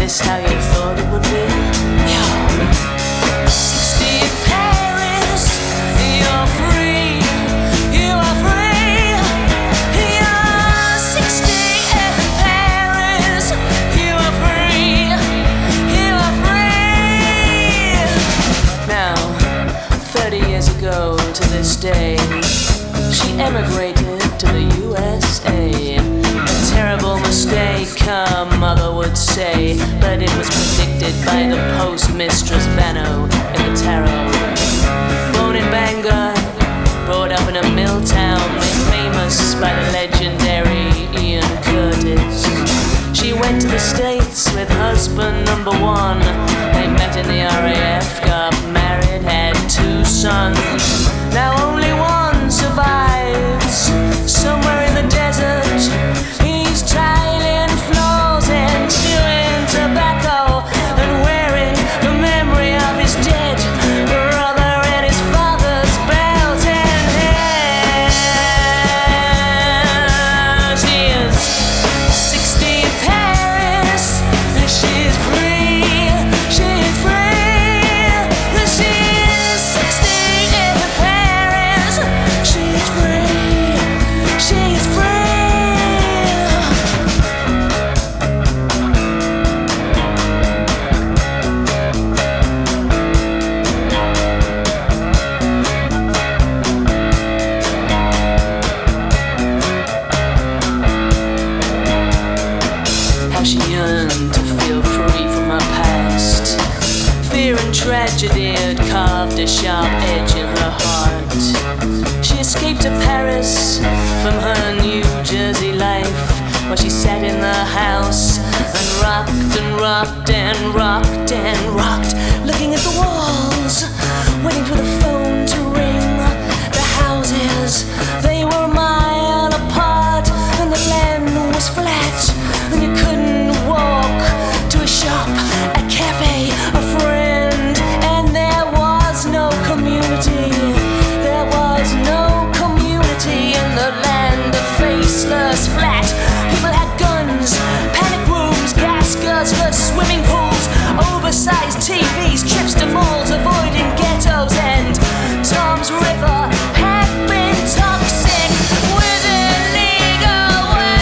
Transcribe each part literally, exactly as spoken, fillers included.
this how you thought it would be? Yeah. sixty in Paris, you're free, you are free. You're sixty in Paris, you are free, you are free. Now, thirty years ago to this day, she emigrated to the U S A. A terrible mistake, her mother would say, but it was predicted by the postmistress Vano in the tarot. Born in Bangor, brought up in a mill town, made famous by the legendary Ian Curtis. She went to the States with husband number one. They met in the R A F, got married, had two sons. Now only one survives somewhere in the desert. He's tiling floors and chewing tobacco and wearing the memory of his dead brother and his father's belt and hair. She is sixty in Paris, and she's free, she's free. She is sixty in Paris, she's free, she's free. How she yearned to feel free from her past. Fear and tragedy had carved a sharp edge in her heart. She escaped to Paris from her New Jersey life, where she sat in the house and rocked and rocked and rocked and rocked, looking at the walls, waiting for the phone to ring. The houses, they were a mile apart, and the land was flat, and you couldn't walk to a shop, a cafe, a friend, and there was no community. There was no community in the land of faceless flat. People had guns, panic rooms, gas guzzlers, swimming pools, oversized T Vs, trips to malls, avoiding ghettos, and Tom's River had been toxic with illegal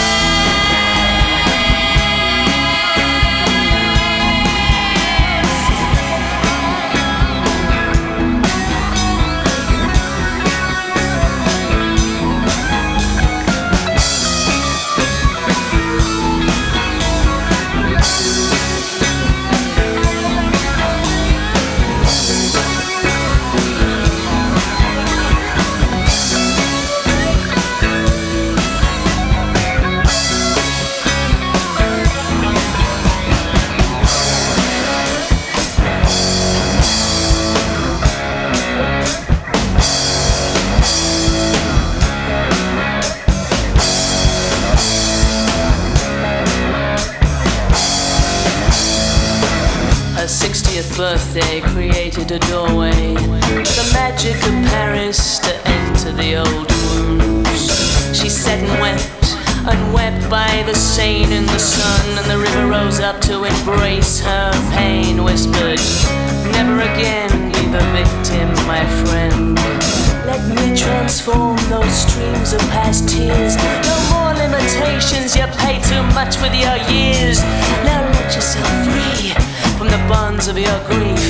sixtieth birthday created a doorway, the magic of Paris to enter the old wounds. She sat and wept, and wept by the Seine in the sun, and the river rose up to embrace her pain, whispered, never again be the victim, my friend. Let me transform those streams of past tears. No more limitations, you pay too much with your years. Now let yourself free from the bonds of your grief.